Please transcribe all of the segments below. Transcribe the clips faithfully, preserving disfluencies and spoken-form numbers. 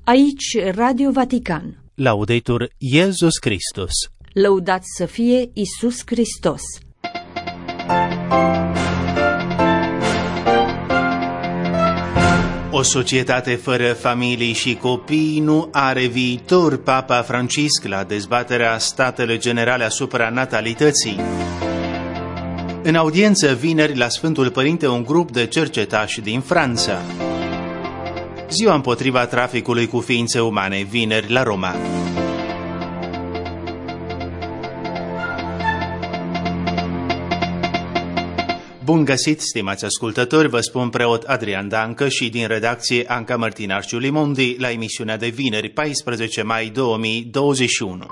Aici Radio Vatican. Laudetur Iesus Christus. Lăudat să fie Iisus Hristos. O societate fără familii și copii nu are viitor. Papa Francisc la dezbaterea Statele Generale asupra natalității. În audiență vineri la Sfântul Părinte un grup de cercetași din Franța. Ziua împotriva traficului cu ființe umane, vineri la Roma. Bun găsit, stimați ascultători, vă spun preot Adrian Dancă și din redacție Anca Mărtinașciu Limondi la emisiunea de vineri, paisprezece mai două mii douăzeci și unu.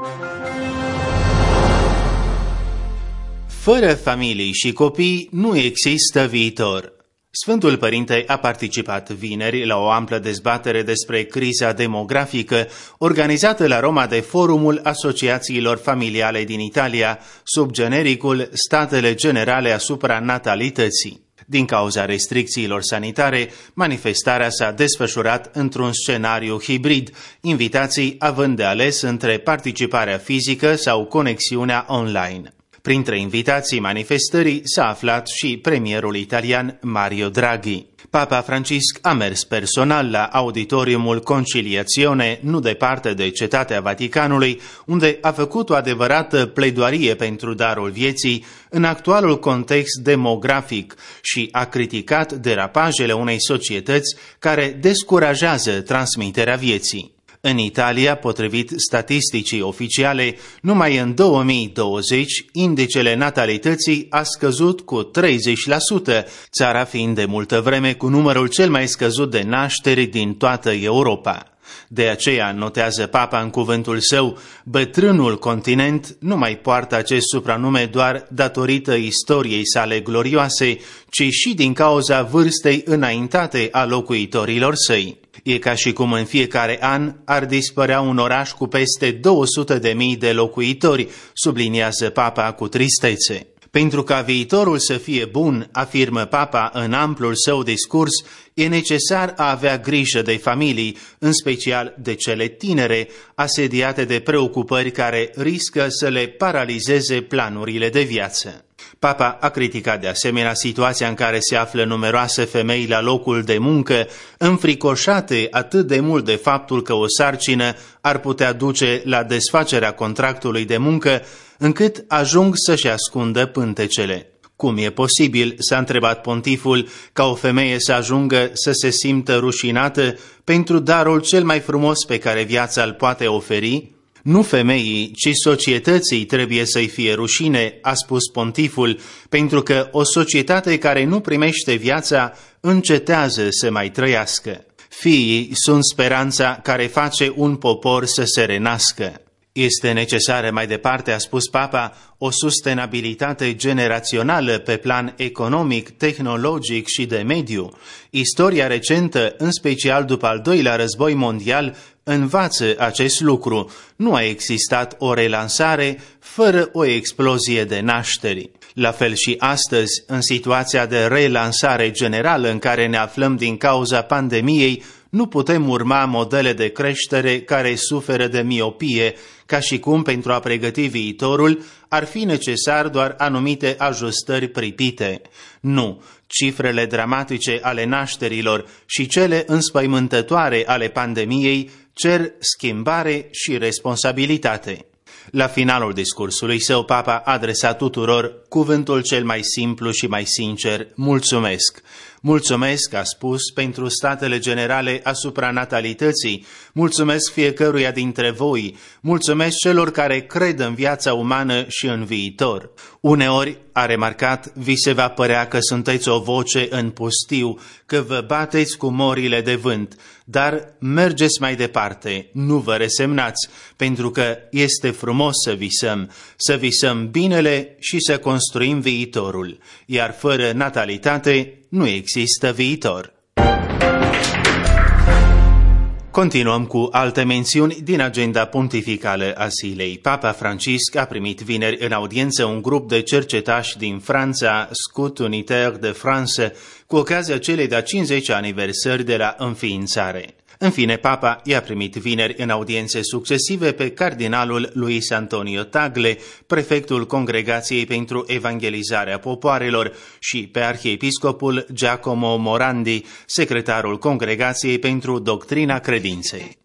Fără familii și copii nu există viitor. Sfântul Părinte a participat vineri la o amplă dezbatere despre criza demografică organizată la Roma de Forumul Asociațiilor Familiale din Italia, sub genericul Statele Generale asupra natalității. Din cauza restricțiilor sanitare, manifestarea s-a desfășurat într-un scenariu hibrid, invitații având de ales între participarea fizică sau conexiunea online. Printre invitații manifestării s-a aflat și premierul italian Mario Draghi. Papa Francisc a mers personal la auditoriumul Conciliazione, nu departe de Cetatea Vaticanului, unde a făcut o adevărată pledoarie pentru darul vieții în actualul context demografic și a criticat derapajele unei societăți care descurajează transmiterea vieții. În Italia, potrivit statisticii oficiale, numai în două mii douăzeci, indicele natalității a scăzut cu treizeci la sută, țara fiind de multă vreme cu numărul cel mai scăzut de nașteri din toată Europa. De aceea, notează Papa în cuvântul său, bătrânul continent nu mai poartă acest supranume doar datorită istoriei sale glorioase, ci și din cauza vârstei înaintate a locuitorilor săi. E ca și cum în fiecare an ar dispărea un oraș cu peste două sute de mii de locuitori, subliniază Papa cu tristețe. Pentru ca viitorul să fie bun, afirmă Papa în amplul său discurs, e necesar a avea grijă de familii, în special de cele tinere, asediate de preocupări care riscă să le paralizeze planurile de viață. Papa a criticat de asemenea situația în care se află numeroase femei la locul de muncă, înfricoșate atât de mult de faptul că o sarcină ar putea duce la desfacerea contractului de muncă, încât ajung să-și ascundă pântecele. Cum e posibil, s-a întrebat pontiful, ca o femeie să ajungă să se simtă rușinată pentru darul cel mai frumos pe care viața îl poate oferi? Nu femeii, ci societății trebuie să-i fie rușine, a spus pontiful, pentru că o societate care nu primește viața încetează să mai trăiască. Fiii sunt speranța care face un popor să se renască. Este necesară, mai departe, a spus Papa, o sustenabilitate generațională pe plan economic, tehnologic și de mediu. Istoria recentă, în special după al doilea război mondial, învață acest lucru. Nu a existat o relansare fără o explozie de nașteri. La fel și astăzi, în situația de relansare generală în care ne aflăm din cauza pandemiei, nu putem urma modele de creștere care suferă de miopie, ca și cum pentru a pregăti viitorul ar fi necesar doar anumite ajustări pripite. Nu, cifrele dramatice ale nașterilor și cele înspăimântătoare ale pandemiei cer schimbare și responsabilitate. La finalul discursului său, Papa a adresat tuturor cuvântul cel mai simplu și mai sincer, mulțumesc. Mulțumesc, a spus, pentru Statele Generale asupra natalității, mulțumesc fiecăruia dintre voi, mulțumesc celor care cred în viața umană și în viitor. Uneori, a remarcat, vi se va părea că sunteți o voce în pustiu, că vă bateți cu morile de vânt, dar mergeți mai departe, nu vă resemnați, pentru că este frumos să visăm, să visăm binele și să construim viitorul, iar fără natalitate nu există viitor. Continuăm cu alte mențiuni din agenda pontificală a zilei. Papa Francisc a primit vineri în audiență un grup de cercetași din Franța, Scout Unitaire de France, cu ocazia celei de-a cincizecea aniversări de la înființare. În fine, Papa i-a primit vineri în audiențe succesive pe cardinalul Luis Antonio Tagle, prefectul Congregației pentru Evangelizarea Popoarelor, și pe arhiepiscopul Giacomo Morandi, secretarul Congregației pentru Doctrina Credinței.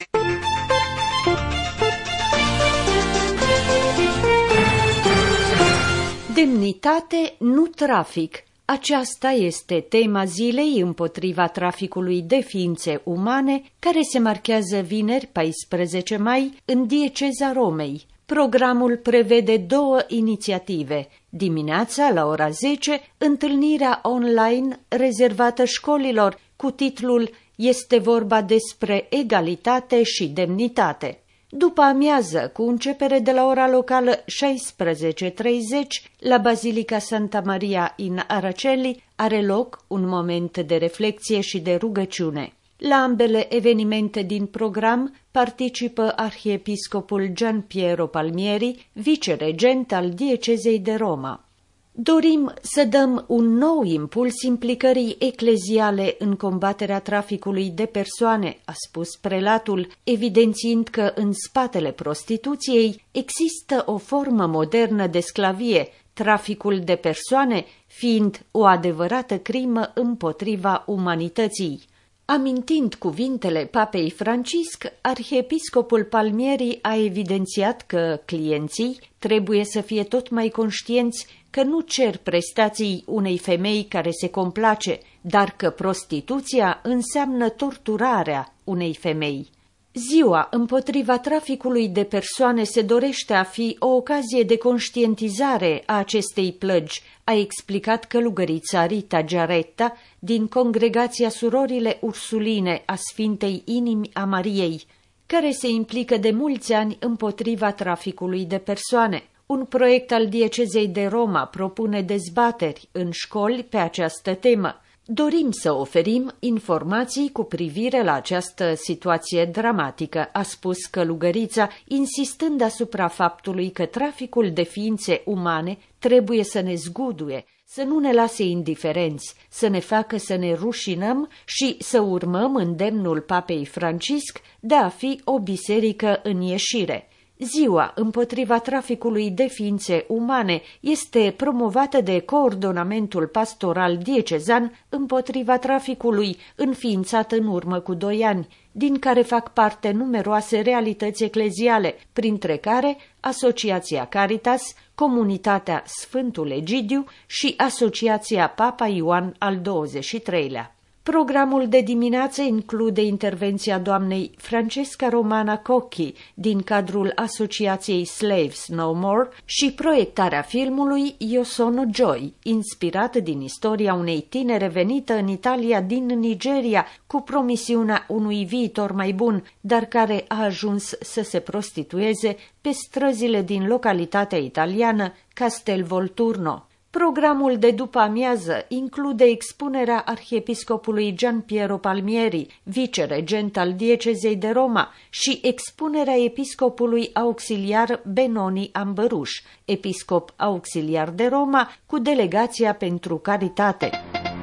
Demnitate, nu trafic. Aceasta este tema zilei împotriva traficului de ființe umane, care se marchează vineri, paisprezece mai, în dieceza Romei. Programul prevede două inițiative. Dimineața, la ora zece, întâlnirea online rezervată școlilor cu titlul "Este vorba despre egalitate și demnitate". După amiază, cu începere de la ora locală șaisprezece și treizeci, la Basilica Santa Maria in Aracelli are loc un moment de reflexie și de rugăciune. La ambele evenimente din program participă arhiepiscopul Gian Piero Palmieri, viceregent al diecezei de Roma. Dorim să dăm un nou impuls implicării ecleziale în combaterea traficului de persoane, a spus prelatul, evidențiind că în spatele prostituției există o formă modernă de sclavie, traficul de persoane fiind o adevărată crimă împotriva umanității. Amintind cuvintele Papei Francisc, arhiepiscopul Palmieri a evidențiat că clienții trebuie să fie tot mai conștienți că nu cer prestații unei femei care se complace, dar că prostituția înseamnă torturarea unei femei. Ziua împotriva traficului de persoane se dorește a fi o ocazie de conștientizare a acestei plăgi, a explicat călugărița Rita Giaretta din Congregația Surorile Ursuline a Sfintei Inimi a Mariei, care se implică de mulți ani împotriva traficului de persoane. Un proiect al diecezei de Roma propune dezbateri în școli pe această temă. Dorim să oferim informații cu privire la această situație dramatică, a spus călugărița, insistând asupra faptului că traficul de ființe umane trebuie să ne zguduie, să nu ne lase indiferenți, să ne facă să ne rușinăm și să urmăm îndemnul Papei Francisc de a fi o biserică în ieșire. Ziua împotriva traficului de ființe umane este promovată de Coordonamentul Pastoral Diecezan împotriva traficului, înființat în urmă cu doi ani, din care fac parte numeroase realități ecleziale, printre care Asociația Caritas, Comunitatea Sfântul Egidiu și Asociația Papa Ioan al douăzeci și treilea. Programul de dimineață include intervenția doamnei Francesca Romana Cocchi din cadrul Asociației Slaves No More și proiectarea filmului Io Sono Joy, inspirat din istoria unei tinere venită în Italia din Nigeria cu promisiunea unui viitor mai bun, dar care a ajuns să se prostitueze pe străzile din localitatea italiană Castel Volturno. Programul de după amiază include expunerea arhiepiscopului Gian Piero Palmieri, viceregent al diecezei de Roma, și expunerea episcopului auxiliar Benoni Ambăruș, episcop auxiliar de Roma cu delegația pentru caritate.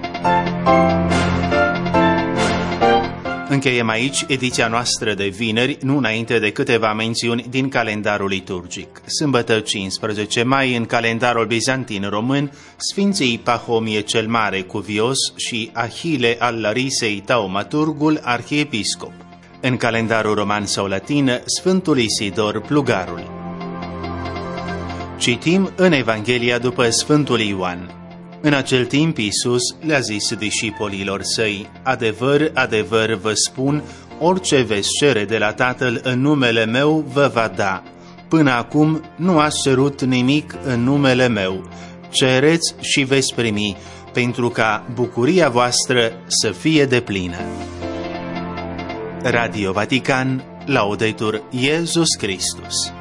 Încheiem aici ediția noastră de vineri, nu înainte de câteva mențiuni din calendarul liturgic. Sâmbătă cincisprezece mai, în calendarul bizantin român, Sfinții Pahomie cel Mare Cuvios și Ahile al Larisei Taumaturgul, arhiepiscop. În calendarul roman sau latin, Sfântul Isidor Plugarul. Citim în Evanghelia după Sfântul Ioan. În acel timp Iisus le-a zis discipolilor săi: adevăr, adevăr vă spun, orice veți cere de la Tatăl în numele meu vă va da. Până acum nu ați cerut nimic în numele meu. Cereți și veți primi, pentru ca bucuria voastră să fie deplină. Radio Vatican, Laudetur Iesus Christus.